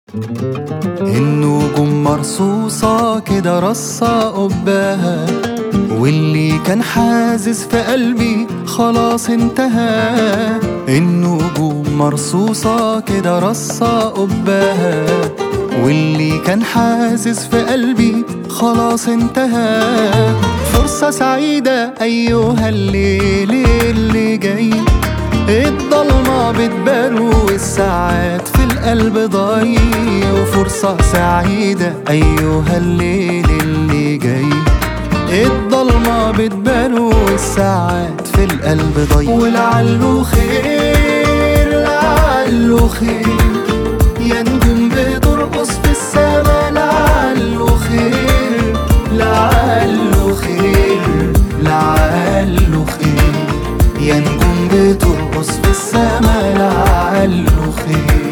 النجوم مرصوصة كده رصة قباها، واللي كان حازز في قلبي خلاص انتهى. النجوم مرصوصة كده رصة قباها، واللي كان حازز في قلبي خلاص انتهى. فرصة سعيدة أيها الليل اللي جاي، الضلمة بتبان والساعات في القلب ضايع. وفرصة سعيدة أيها الليل اللي جاي، الضلمة بتبان والساعات في القلب ضايع. ولعله خير لعله خير، يا نجوم بترقص في السما. لعله خير لعله خير لعله خير، يا نجوم بترقص في السما. لعله خير.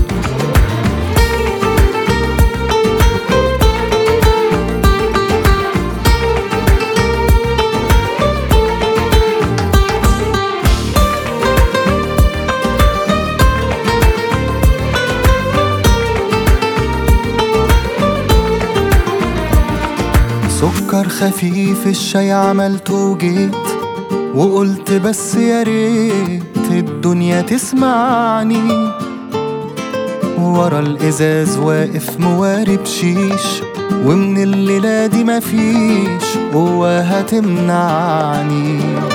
سكر خفيف الشاي عملته وجيت، وقلت بس يا ريت الدنيا تسمعني. ورا الازاز واقف موارب شيش، ومن الليلة دي مفيش قوة هتمنعني.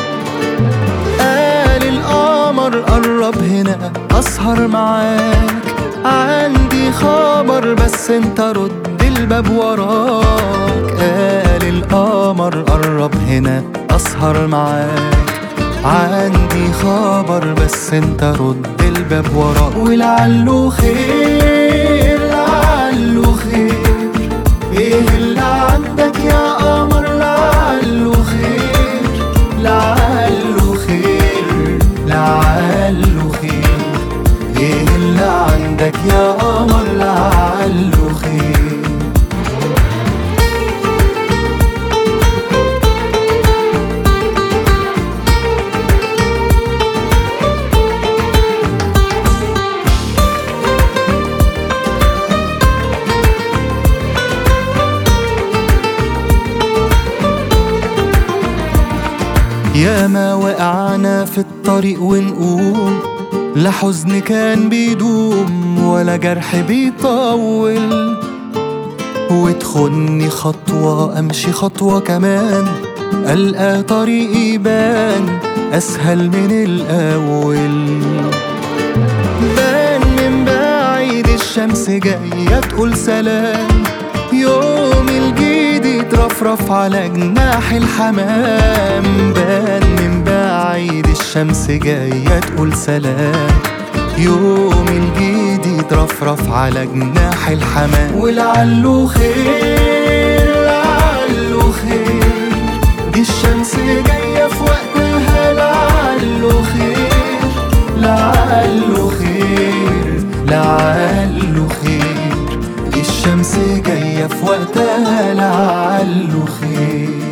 قال القمر قرب هنا اسهر معاك، عندي خبر بس انت رد الباب وراك. قال القمر قرب هنا اسهر معاك، عندي خبر بس انت رد الباب وراك. ولعله خير لعله خير، ايه اللي عندك يا قمر؟ لعله خير لعله خير لعله خير، ايه اللي عندك يا قمر؟ لعله خير. ياما وقعنا في الطريق ونقوم، لا حزن كان بيدوم ولا جرح بيطول. وتخني خطوة امشي خطوة كمان، ألقى طريقي يبان أسهل من الأول. بان من بعيد الشمس جاية تقول سلام، يوم الجديد يترفرف على جناح الحمام. بان من بعيد الشمس جاية تقول سلام، يوم الجديد يترفرف على جناح الحمام. ولعله خير لعله خير، دي الشمس جاية في وقتها. لعله خير لعله خير لعله خير، الشمس جاية في وقتها. لعله خير.